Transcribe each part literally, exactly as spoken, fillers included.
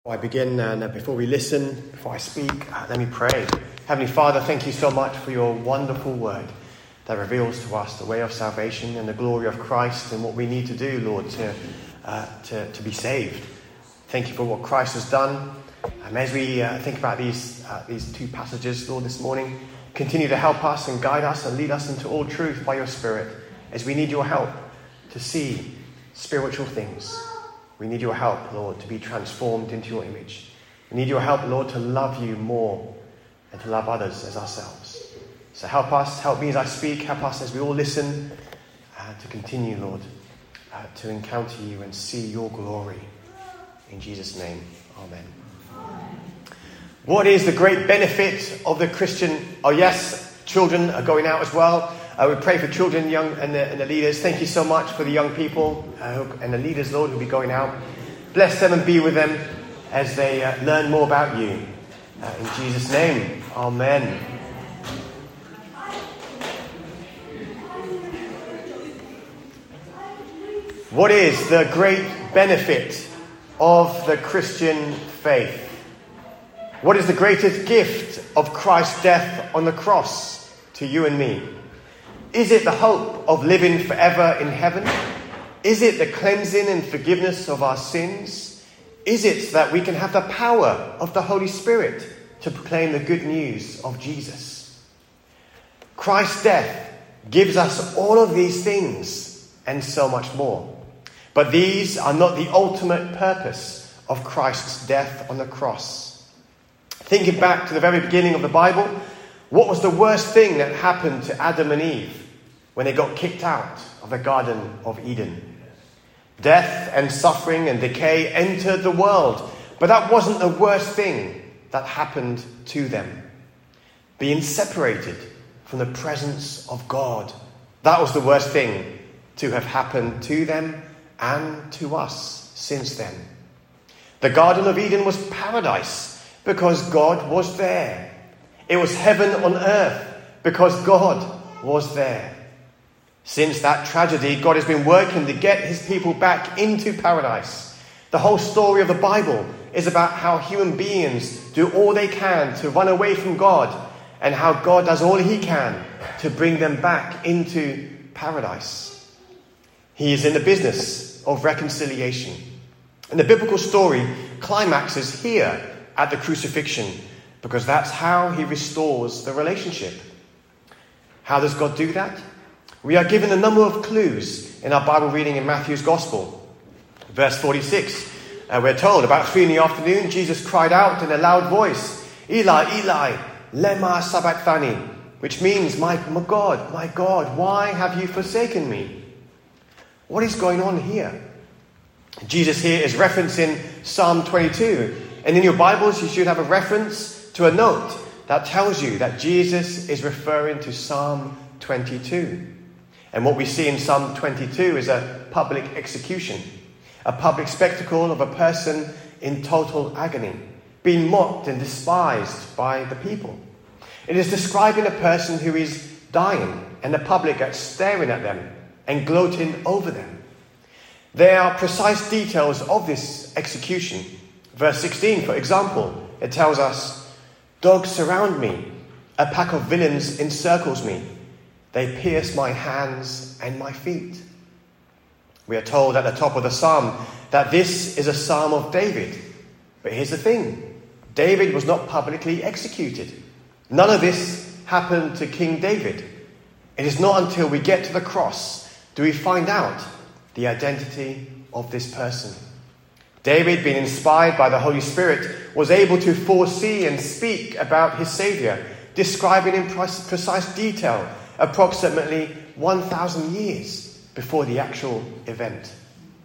Before I begin and before we listen, before I speak, uh, let me pray. Heavenly Father, thank you so much for your wonderful word that reveals to us the way of salvation and the glory of Christ and what we need to do, Lord, to uh, to, to be saved. Thank you for what Christ has done. And as we uh, think about these uh, these two passages, Lord, this morning, continue to help us and guide us and lead us into all truth by your Spirit, as we need your help to see spiritual things. We need your help, Lord, to be transformed into your image. We need your help, Lord, to love you more and to love others as ourselves. So help us, help me as I speak, help us as we all listen uh, to continue, Lord, uh, to encounter you and see your glory. In Jesus' name, amen. What is the great benefit of the Christian? Oh yes, children are going out as well. Uh, we pray for children, young, and the, and the leaders. Thank you so much for the young people uh, and the leaders, Lord, who will be going out. Bless them and be with them as they uh, learn more about you. Uh, in Jesus' name, amen. What is the great benefit of the Christian faith? What is the greatest gift of Christ's death on the cross to you and me? Is it the hope of living forever in heaven? Is it the cleansing and forgiveness of our sins? Is it that we can have the power of the Holy Spirit to proclaim the good news of Jesus? Christ's death gives us all of these things and so much more. But these are not the ultimate purpose of Christ's death on the cross. Thinking back to the very beginning of the Bible, what was the worst thing that happened to Adam and Eve when they got kicked out of the Garden of Eden? Death and suffering and decay entered the world, but that wasn't the worst thing that happened to them. Being separated from the presence of God, that was the worst thing to have happened to them and to us since then. The Garden of Eden was paradise because God was there. It was heaven on earth because God was there. Since that tragedy, God has been working to get his people back into paradise. The whole story of the Bible is about how human beings do all they can to run away from God and how God does all he can to bring them back into paradise. He is in the business of reconciliation. And the biblical story climaxes here at the crucifixion, because that's how he restores the relationship. How does God do that? We are given a number of clues in our Bible reading in Matthew's Gospel. Verse forty-six, uh, we're told, about three in the afternoon, Jesus cried out in a loud voice, Eli, Eli, lema sabachthani, which means, my, my God, my God, why have you forsaken me? What is going on here? Jesus here is referencing Psalm twenty-two. And in your Bibles, you should have a reference to a note that tells you that Jesus is referring to Psalm twenty-two. And what we see in Psalm twenty-two is a public execution, a public spectacle of a person in total agony, being mocked and despised by the people. It is describing a person who is dying and the public are staring at them and gloating over them. There are precise details of this execution. Verse sixteen, for example, it tells us, dogs surround me, a pack of villains encircles me. They pierce my hands and my feet. We are told at the top of the psalm that this is a psalm of David. But here's the thing. David was not publicly executed. None of this happened to King David. It is not until we get to the cross do we find out the identity of this person. David, being inspired by the Holy Spirit, was able to foresee and speak about his Saviour, describing in precise detail approximately one thousand years before the actual event.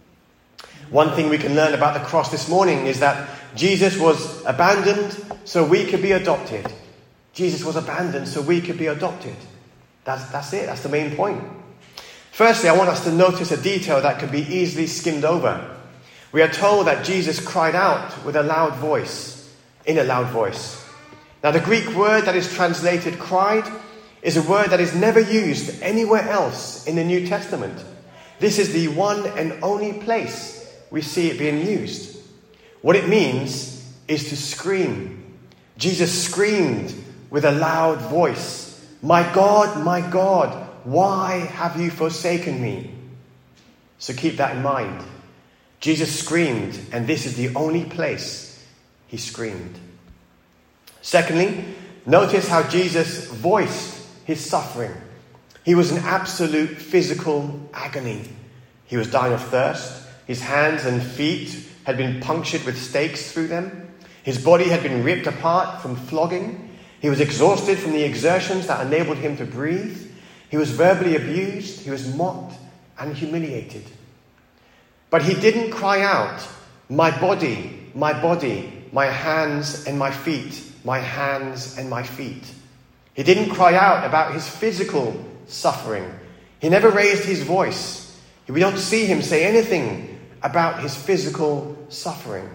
One thing we can learn about the cross this morning is that Jesus was abandoned so we could be adopted. Jesus was abandoned so we could be adopted. That's, that's it. That's the main point. Firstly, I want us to notice a detail that could be easily skimmed over. We are told that Jesus cried out with a loud voice, in a loud voice. Now, the Greek word that is translated cried is a word that is never used anywhere else in the New Testament. This is the one and only place we see it being used. What it means is to scream. Jesus screamed with a loud voice, "My God, my God, why have you forsaken me?" So keep that in mind. Jesus screamed, and this is the only place he screamed. Secondly, notice how Jesus voiced his suffering. He was in absolute physical agony. He was dying of thirst. His hands and feet had been punctured with stakes through them. His body had been ripped apart from flogging. He was exhausted from the exertions that enabled him to breathe. He was verbally abused. He was mocked and humiliated. But he didn't cry out, "My body, my body, my hands and my feet, my hands and my feet." He didn't cry out about his physical suffering. He never raised his voice. We don't see him say anything about his physical suffering.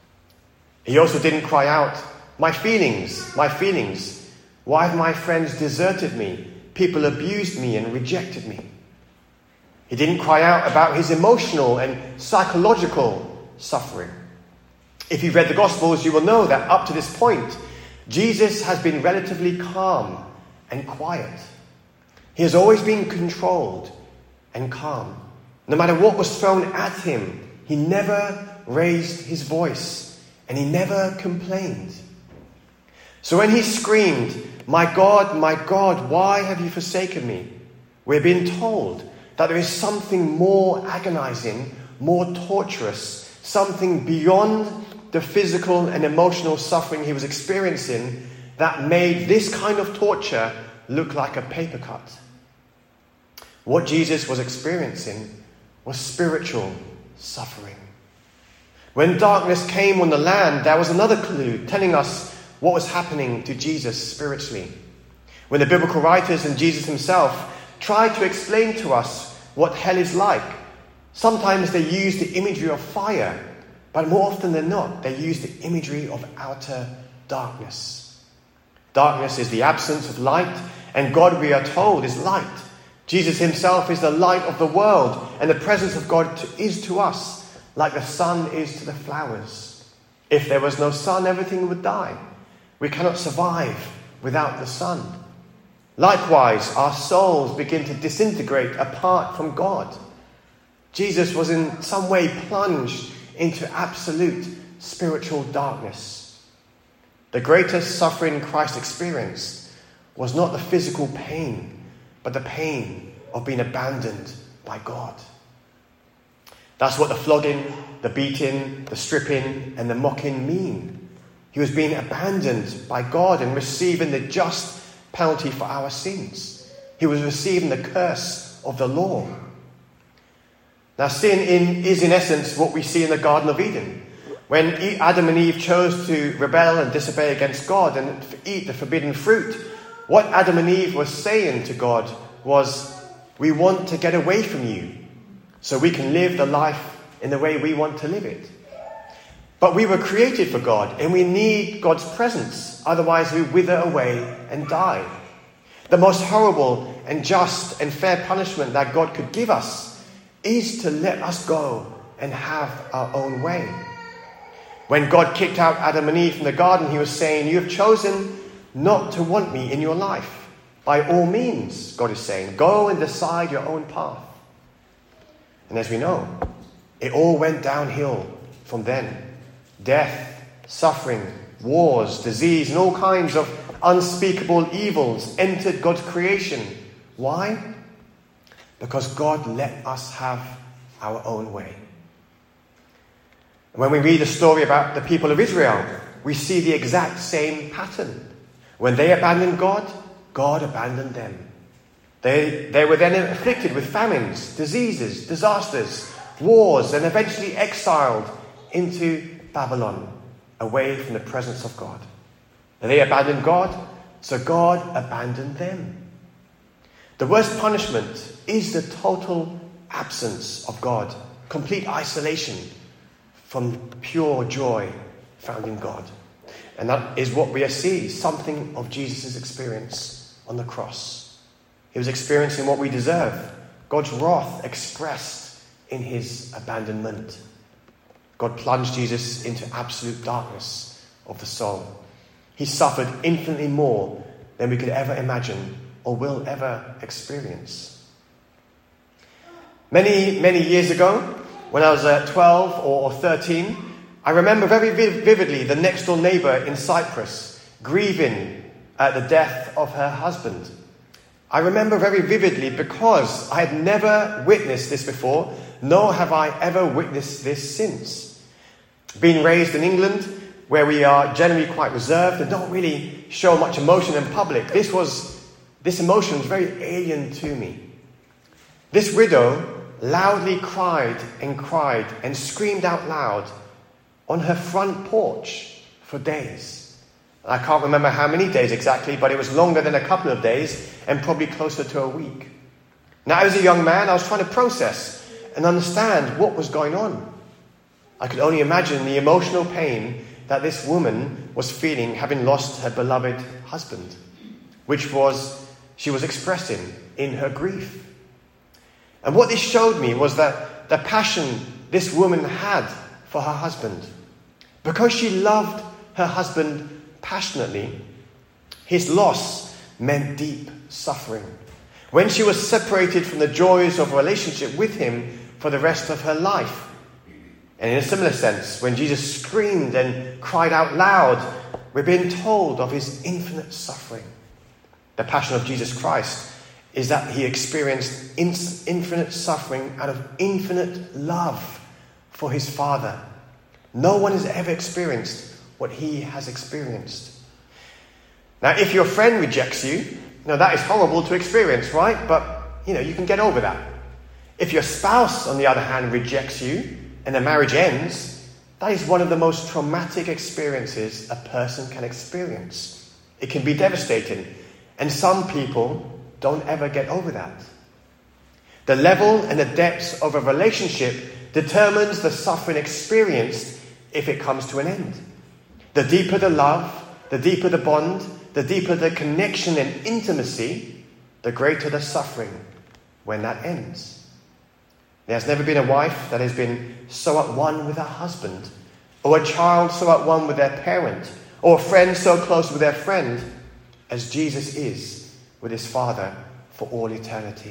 He also didn't cry out, "My feelings, my feelings. Why have my friends deserted me? People abused me and rejected me." He didn't cry out about his emotional and psychological suffering. If you've read the Gospels, you will know that up to this point, Jesus has been relatively calm and quiet. He has always been controlled and calm. No matter what was thrown at him, he never raised his voice and he never complained. So when he screamed, "My God, my God, why have you forsaken me?" we're being told that there is something more agonizing, more torturous, something beyond the physical and emotional suffering he was experiencing that made this kind of torture look like a paper cut. What Jesus was experiencing was spiritual suffering. When darkness came on the land, there was another clue telling us what was happening to Jesus spiritually. When the biblical writers and Jesus himself tried to explain to us what hell is like, sometimes they use the imagery of fire, but more often than not, they use the imagery of outer darkness. Darkness is the absence of light, and God, we are told, is light. Jesus himself is the light of the world, and the presence of God is to us like the sun is to the flowers. If there was no sun, everything would die. We cannot survive without the sun. Likewise, our souls begin to disintegrate apart from God. Jesus was in some way plunged into absolute spiritual darkness. The greatest suffering Christ experienced was not the physical pain, but the pain of being abandoned by God. That's what the flogging, the beating, the stripping, and the mocking mean. He was being abandoned by God and receiving the just penalty for our sins. He was receiving the curse of the law. Now, sin in, is in essence what we see in the Garden of Eden. When Adam and Eve chose to rebel and disobey against God and eat the forbidden fruit, what Adam and Eve were saying to God was, "We want to get away from you so we can live the life in the way we want to live it." But we were created for God, and we need God's presence. Otherwise, we wither away and die. The most horrible and just and fair punishment that God could give us is to let us go and have our own way. When God kicked out Adam and Eve from the garden, he was saying, "You have chosen not to want me in your life. By all means," God is saying, "go and decide your own path." And as we know, it all went downhill from then. Death, suffering, wars, disease, and all kinds of unspeakable evils entered God's creation. Why? Because God let us have our own way. When we read the story about the people of Israel, we see the exact same pattern. When they abandoned God, God abandoned them. They, they were then afflicted with famines, diseases, disasters, wars, and eventually exiled into Babylon, away from the presence of God. And they abandoned God, so God abandoned them. The worst punishment is the total absence of God, complete isolation from pure joy found in God. And that is what we see, something of Jesus' experience on the cross. He was experiencing what we deserve, God's wrath expressed in his abandonment. God plunged Jesus into absolute darkness of the soul. He suffered infinitely more than we could ever imagine or will ever experience. Many, many years ago, when I was uh, twelve or thirteen, I remember very vividly the next door neighbour in Cyprus grieving at the death of her husband. I remember very vividly because I had never witnessed this before, nor have I ever witnessed this since. Being raised in England, where we are generally quite reserved and don't really show much emotion in public, this was this emotion was very alien to me. This widow loudly cried and cried and screamed out loud on her front porch for days. I can't remember how many days exactly, but it was longer than a couple of days and probably closer to a week. Now, as a young man, I was trying to process and understand what was going on. I could only imagine the emotional pain that this woman was feeling having lost her beloved husband, which was she was expressing in her grief. And what this showed me was that the passion this woman had for her husband. Because she loved her husband passionately, his loss meant deep suffering. When she was separated from the joys of a relationship with him for the rest of her life. And in a similar sense, when Jesus screamed and cried out loud, we're being told of his infinite suffering. The passion of Jesus Christ is that he experienced infinite suffering out of infinite love for his Father. No one has ever experienced what he has experienced. Now, if your friend rejects you, now that is horrible to experience, right? But, you know, you can get over that. If your spouse, on the other hand, rejects you and the marriage ends, that is one of the most traumatic experiences a person can experience. It can be devastating. And some people don't ever get over that. The level and the depths of a relationship determines the suffering experienced if it comes to an end. The deeper the love, the deeper the bond, the deeper the connection and intimacy, the greater the suffering when that ends. There's never been a wife that has been so at one with her husband, or a child so at one with their parent, or a friend so close with their friend as Jesus is with his Father for all eternity.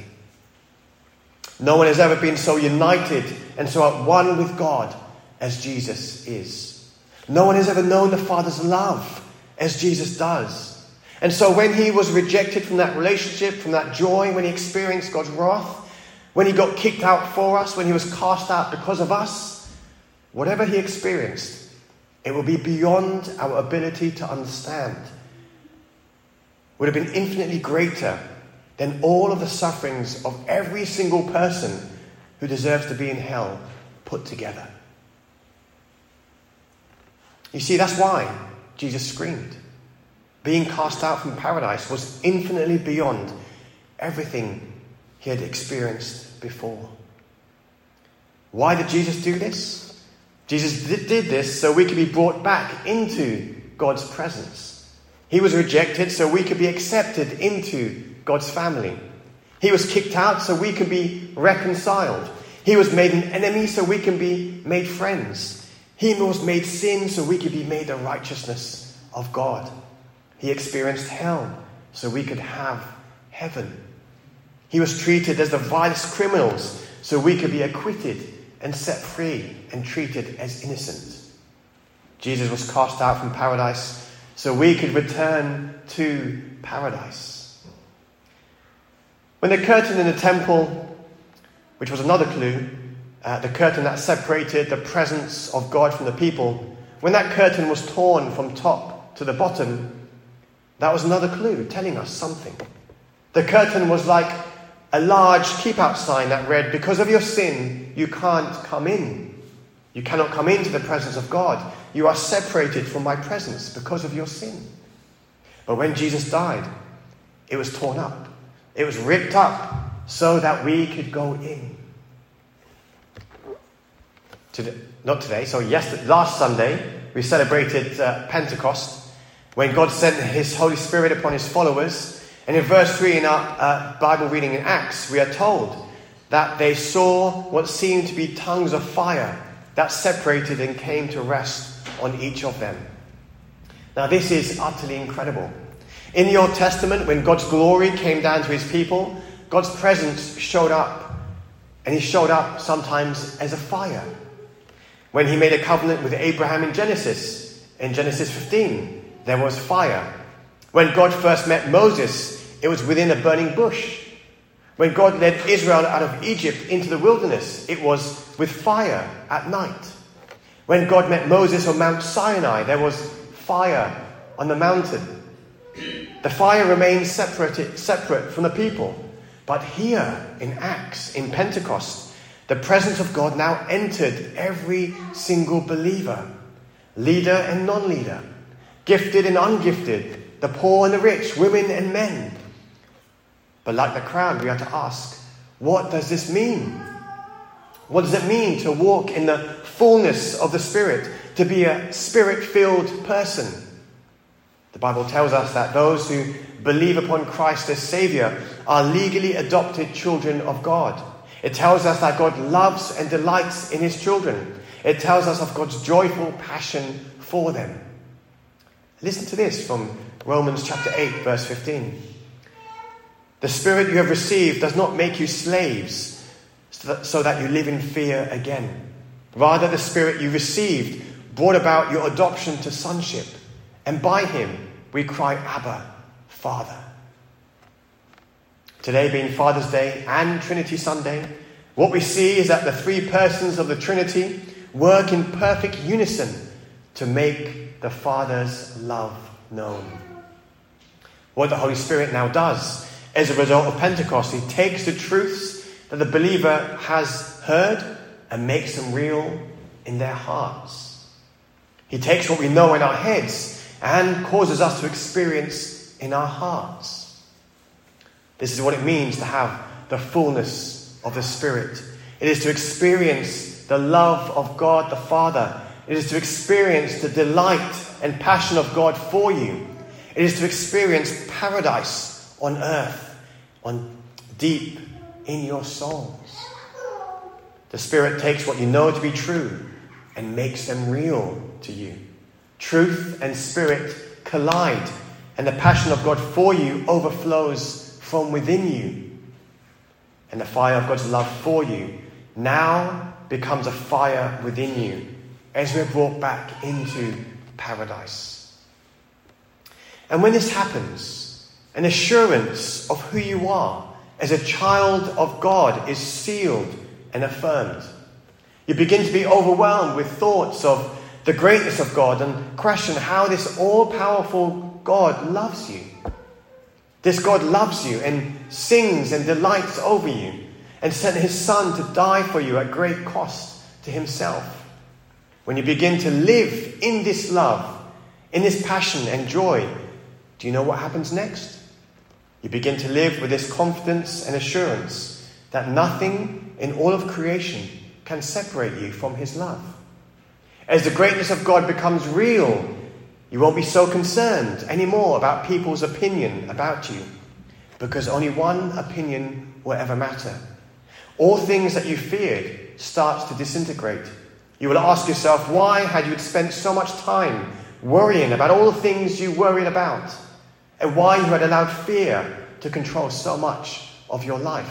No one has ever been so united and so at one with God as Jesus is. No one has ever known the Father's love as Jesus does. And so when he was rejected from that relationship, from that joy, when he experienced God's wrath, when he got kicked out for us, when he was cast out because of us, whatever he experienced, it will be beyond our ability to understand. Would have been infinitely greater than all of the sufferings of every single person who deserves to be in hell put together. You see, that's why Jesus screamed. Being cast out from paradise was infinitely beyond everything he had experienced before. Why did Jesus do this? Jesus did this so we could be brought back into God's presence. He was rejected so we could be accepted into God's family. He was kicked out so we could be reconciled. He was made an enemy so we can be made friends. He was made sin so we could be made the righteousness of God. He experienced hell so we could have heaven. He was treated as the vilest criminals so we could be acquitted and set free and treated as innocent. Jesus was cast out from paradise so we could return to paradise. When the curtain in the temple, which was another clue, uh, the curtain that separated the presence of God from the people, when that curtain was torn from top to the bottom, that was another clue telling us something. The curtain was like a large keep-out sign that read, because of your sin, you can't come in. You cannot come into the presence of God. You are separated from my presence because of your sin. But when Jesus died, it was torn up. It was ripped up so that we could go in. Today, not today, so yesterday, last Sunday, we celebrated uh, Pentecost, when God sent his Holy Spirit upon his followers. And in verse three in our uh, Bible reading in Acts, we are told that they saw what seemed to be tongues of fire that separated and came to rest on each of them. Now this is utterly incredible. In the Old Testament, when God's glory came down to his people, God's presence showed up. And he showed up sometimes as a fire. When he made a covenant with Abraham in Genesis, in Genesis fifteen, there was fire. When God first met Moses, it was within a burning bush. When God led Israel out of Egypt into the wilderness, it was with fire at night. When God met Moses on Mount Sinai, there was fire on the mountain. The fire remains separate, separate from the people. But here in Acts, in Pentecost, the presence of God now entered every single believer, leader and non-leader, gifted and ungifted, the poor and the rich, women and men. But like the crowd, we have to ask, what does this mean? What does it mean to walk in the fullness of the Spirit, to be a Spirit-filled person? The Bible tells us that those who believe upon Christ as Saviour are legally adopted children of God. It tells us that God loves and delights in his children. It tells us of God's joyful passion for them. Listen to this from Romans chapter eight, verse fifteen. The Spirit you have received does not make you slaves so that you live in fear again. Rather, the Spirit you received brought about your adoption to sonship. And by him we cry, Abba, Father. Today being Father's Day and Trinity Sunday, what we see is that the three persons of the Trinity work in perfect unison to make the Father's love known. What the Holy Spirit now does as a result of Pentecost, he takes the truths that the believer has heard and makes them real in their hearts. He takes what we know in our heads and causes us to experience in our hearts. This is what it means to have the fullness of the Spirit. It is to experience the love of God the Father. It is to experience the delight and passion of God for you. It is to experience paradise on earth, on deep in your souls. The Spirit takes what you know to be true and makes them real to you. Truth and Spirit collide, and the passion of God for you overflows from within you. And the fire of God's love for you now becomes a fire within you as we're brought back into paradise. And when this happens, an assurance of who you are as a child of God is sealed and affirmed. You begin to be overwhelmed with thoughts of the greatness of God and question how this all-powerful God loves you. This God loves you and sings and delights over you and sent his Son to die for you at great cost to himself. When you begin to live in this love, in this passion and joy, do you know what happens next? You begin to live with this confidence and assurance that nothing in all of creation can separate you from his love. As the greatness of God becomes real, you won't be so concerned anymore about people's opinion about you, because only one opinion will ever matter. All things that you feared starts to disintegrate. You will ask yourself, why had you spent so much time worrying about all the things you worried about, and why you had allowed fear to control so much of your life?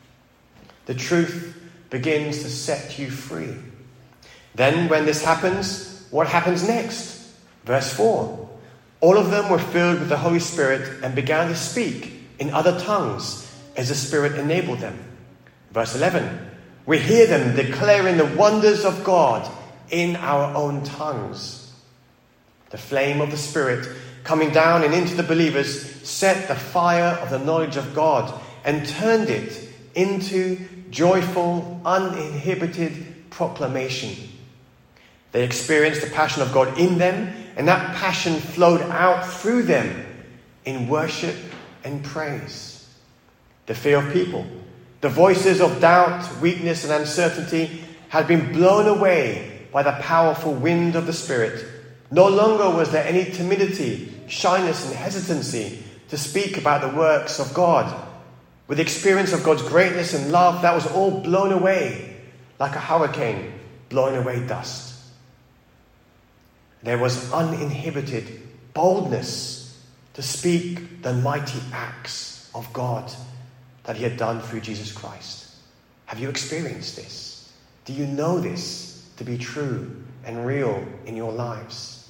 The truth begins to set you free. Then when this happens, what happens next? Verse four. All of them were filled with the Holy Spirit and began to speak in other tongues as the Spirit enabled them. Verse eleven. We hear them declaring the wonders of God in our own tongues. The flame of the Spirit coming down and into the believers set the fire of the knowledge of God and turned it into joyful, uninhibited proclamation. They experienced the passion of God in them, and that passion flowed out through them in worship and praise. The fear of people, the voices of doubt, weakness, and uncertainty had been blown away by the powerful wind of the Spirit. No longer was there any timidity, shyness, and hesitancy to speak about the works of God. With the experience of God's greatness and love, that was all blown away like a hurricane blowing away dust. There was uninhibited boldness to speak the mighty acts of God that he had done through Jesus Christ. Have you experienced this? Do you know this to be true and real in your lives?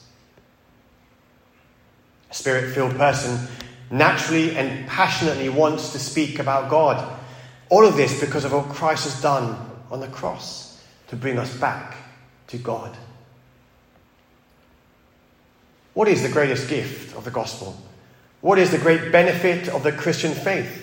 A spirit-filled person naturally and passionately wants to speak about God. All of this because of what Christ has done on the cross to bring us back to God. What is the greatest gift of the gospel? What is the great benefit of the Christian faith?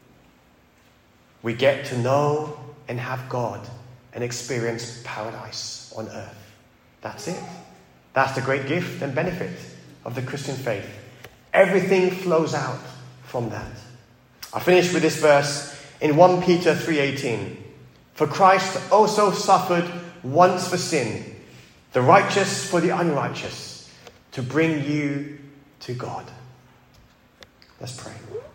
We get to know and have God and experience paradise on earth. That's it. That's the great gift and benefit of the Christian faith. Everything flows out from that. I finish with this verse in First Peter three eighteen. For Christ also suffered once for sin, the righteous for the unrighteous, to bring you to God. Let's pray.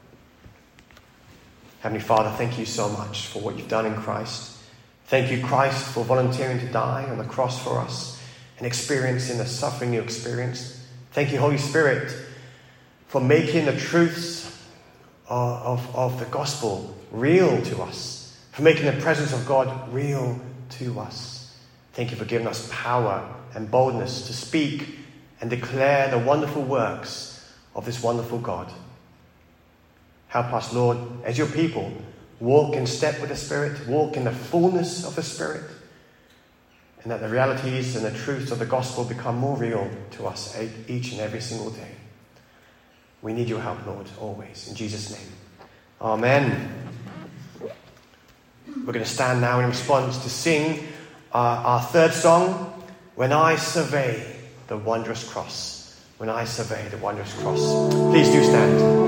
Heavenly Father, thank you so much for what you've done in Christ. Thank you, Christ, for volunteering to die on the cross for us and experiencing the suffering you experienced. Thank you, Holy Spirit, for making the truths of, of, of the gospel real to us, for making the presence of God real to us. Thank you for giving us power and boldness to speak and declare the wonderful works of this wonderful God. Help us, Lord, as your people, walk in step with the Spirit, walk in the fullness of the Spirit, and that the realities and the truths of the gospel become more real to us each and every single day. We need your help, Lord, always. In Jesus' name. Amen. We're going to stand now in response to sing uh, our third song, When I Survey the Wondrous Cross. When I Survey the Wondrous Cross. Please do stand.